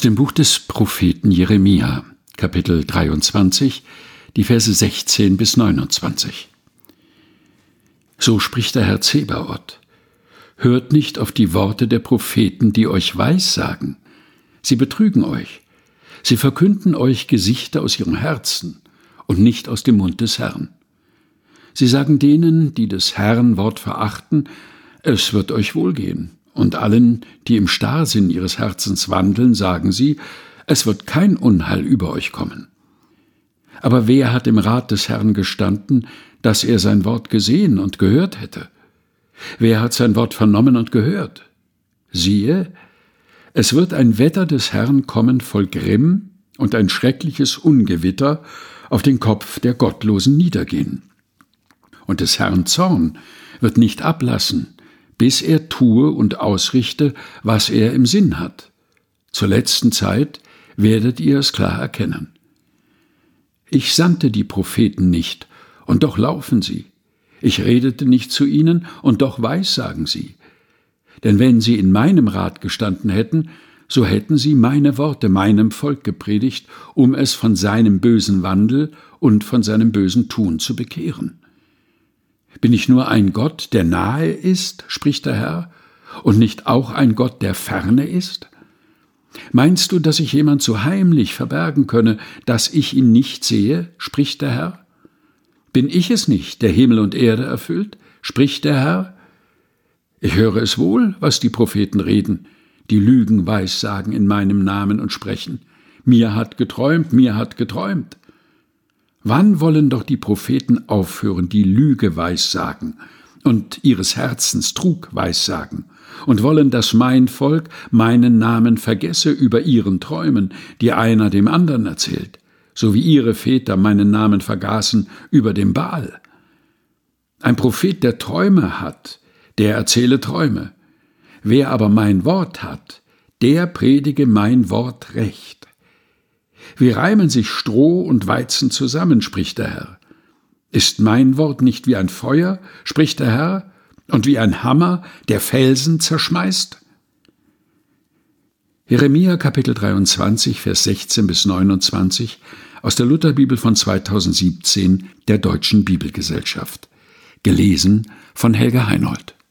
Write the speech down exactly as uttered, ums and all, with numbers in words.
dem Buch des Propheten Jeremia, Kapitel dreiundzwanzig, die Verse sechzehn bis neunundzwanzig. So spricht der Herr Zebaoth: Hört nicht auf die Worte der Propheten, die euch Weissagen. Sie betrügen euch. Sie verkünden euch Gesichter aus ihrem Herzen und nicht aus dem Mund des Herrn. Sie sagen denen, die des Herrn Wort verachten, es wird euch wohlgehen. Und allen, die im Starrsinn ihres Herzens wandeln, sagen sie, es wird kein Unheil über euch kommen. Aber wer hat im Rat des Herrn gestanden, dass er sein Wort gesehen und gehört hätte? Wer hat sein Wort vernommen und gehört? Siehe, es wird ein Wetter des Herrn kommen voll Grimm und ein schreckliches Ungewitter auf den Kopf der Gottlosen niedergehen. Und des Herrn Zorn wird nicht ablassen, bis er tue und ausrichte, was er im Sinn hat. Zur letzten Zeit werdet ihr es klar erkennen. Ich sandte die Propheten nicht, und doch laufen sie. Ich redete nicht zu ihnen, und doch weissagen sie. Denn wenn sie in meinem Rat gestanden hätten, so hätten sie meine Worte meinem Volk gepredigt, um es von seinem bösen Wandel und von seinem bösen Tun zu bekehren. Bin ich nur ein Gott, der nahe ist, spricht der Herr, und nicht auch ein Gott, der ferne ist? Meinst du, dass sich jemand so heimlich verbergen könne, dass ich ihn nicht sehe, spricht der Herr? Bin ich es nicht, der Himmel und Erde erfüllt, spricht der Herr? Ich höre es wohl, was die Propheten reden, die Lügen weissagen in meinem Namen und sprechen. Mir hat geträumt, mir hat geträumt. Wann wollen doch die Propheten aufhören, die Lüge weissagen und ihres Herzens Trug weissagen, und wollen, dass mein Volk meinen Namen vergesse über ihren Träumen, die einer dem anderen erzählt, so wie ihre Väter meinen Namen vergaßen über dem Baal? Ein Prophet, der Träume hat, der erzähle Träume. Wer aber mein Wort hat, der predige mein Wort recht. Wie reimen sich Stroh und Weizen zusammen, spricht der Herr. Ist mein Wort nicht wie ein Feuer, spricht der Herr, und wie ein Hammer, der Felsen zerschmeißt? Jeremia Kapitel dreiundzwanzig, Vers sechzehn bis neunundzwanzig aus der Lutherbibel von zweitausendsiebzehn der Deutschen Bibelgesellschaft. Gelesen von Helga Heinold.